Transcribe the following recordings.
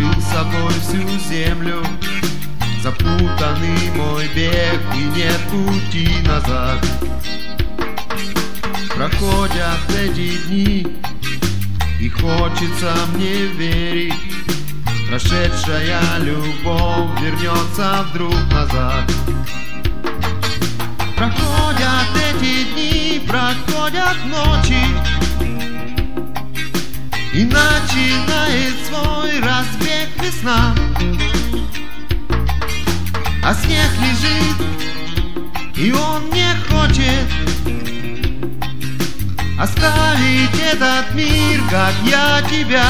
Закрыл собой всю землю, запутанный мой бег, и нет пути назад. Проходят эти дни, и хочется мне верить, прошедшая любовь вернется вдруг назад. Проходят эти дни, проходят ночи, и начинает свой разбег весна. А снег лежит, и он не хочет оставить этот мир, как я тебя.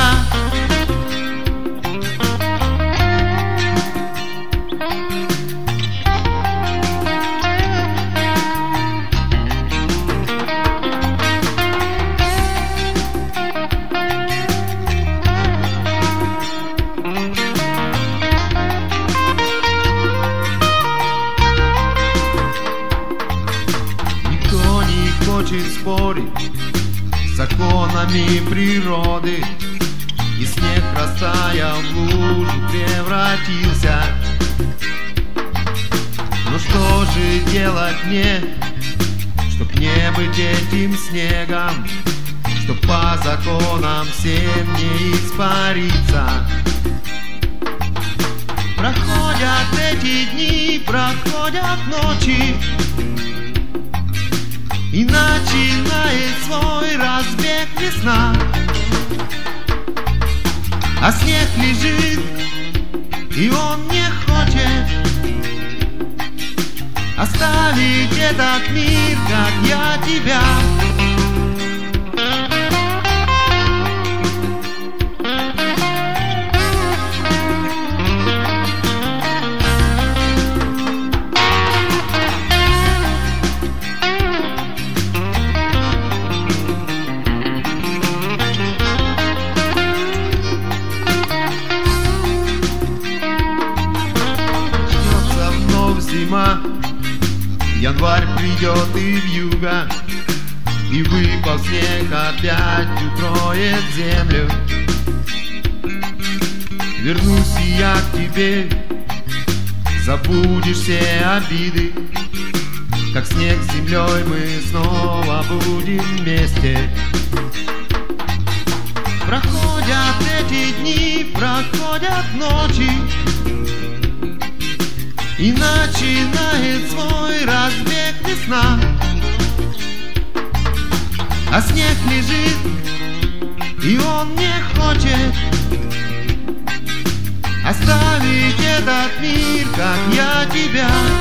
Хочет спорить с законами природы, и снег, растаял в лужу, превратился. Но что же делать мне, чтоб не быть этим снегом, чтоб по законам всем не испариться? Проходят эти дни, проходят ночи, и начинает свой разбег весна. А снег лежит, и он не хочет оставить этот мир, как я тебя. Зима, январь придет и вьюга, и выпал снег опять укроет землю. Вернусь я к тебе, забудешь все обиды, как снег с землей мы снова будем вместе. Проходят эти дни, проходят ночи, и начинает свой разбег весна. А снег лежит, и он не хочет оставить этот мир, как я тебя.